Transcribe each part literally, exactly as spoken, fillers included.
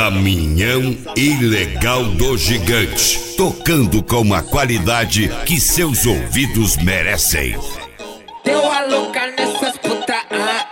Caminhão Ilegal do Gigante, tocando com a qualidade que seus ouvidos merecem. Deu a louca nessas puta, ah,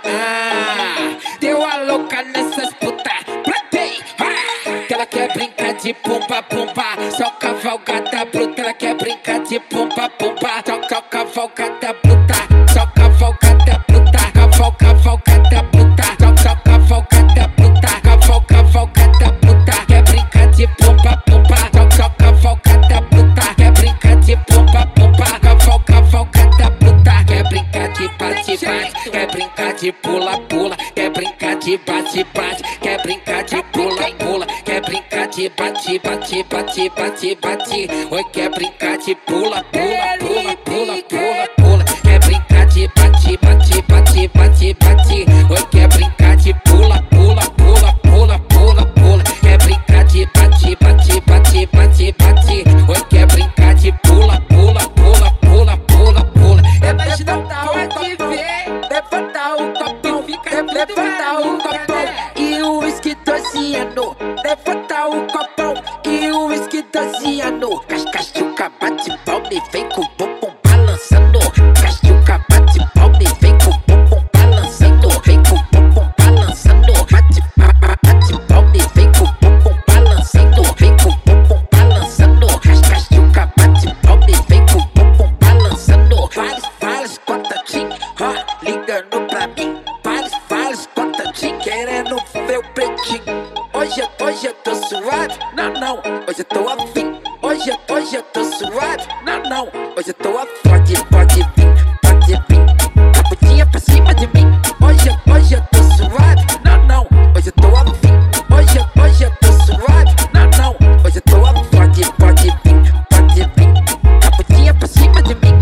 ah. Deu a louca nessas puta, platei, ah. Que ela quer brincar de pumba, pumba. Só cavalgada bruta, ela quer brincar de pumba, pumba. Só cavalgada bruta, só cavalgada bruta. Caval, cavalgada bruta, só, só cavalgada bruta. Caval, cavalgada bruta, quer brincar de pumba, pumba. Só, só cavalgada bruta, quer brincar de pumba, pumba. Caval, cavalgada bruta, quer brincar de bate, bate. Quer brincar de pula, pula. Quer brincar de bate, bate. Quer brincar de pula, pula. Quer brincar de bate, bate, bate, bate, bate. Oi, quer brincar de pula, pula, pula, pula, pula, pula. Quer brincar de bate, bate, bate, bate, bate. Oi, quer brincar de pula, pula, pula, pula, pula, pula. Quer brincar de bate, bate, bate, bate, bate. Oi, quer brincar de pula, pula, pula, pula, pula, pula. É mais não pode ver. Levanta o copão, levanta o copão e o uísque doziano. Levanta o copão e o uísque doziano. Cascachuca bate palme, vem com o bumbum balançando. Cascachuca bate palme, vem com o bumbum balançando. Vem com o bumbum balançando. Bate, bate palme, vem com o bumbum balançando. Vem com o bumbum balançando. Cascachuca bate palme, vem com o bumbum balançando. Vários, vários contatinhos, ó, ligando pra mim. Vários, vários contatinhos, querendo ver o pretinho. Hoje, hoje eu tô suave, não, não, hoje eu tô afim. Hoje, hoje eu tô suave, não, não, hoje eu tô afim. Pode, pode vir, pode vir, caputinha pra cima de mim. Hoje, hoje eu tô suave, não, não, hoje eu tô afim. Hoje, hoje eu tô suave, não, não, hoje eu tô afim. Pode, pode vir, pode vir, caputinha pra cima de mim.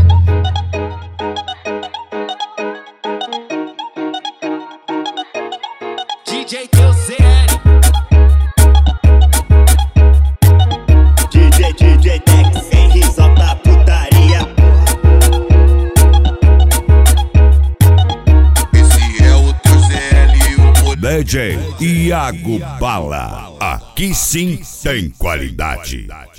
D J Teu Z L. D J, D J Tex, Henry, só pra putaria. Esse é o Teu Z L, o D J Iago Bala, aqui sim tem qualidade.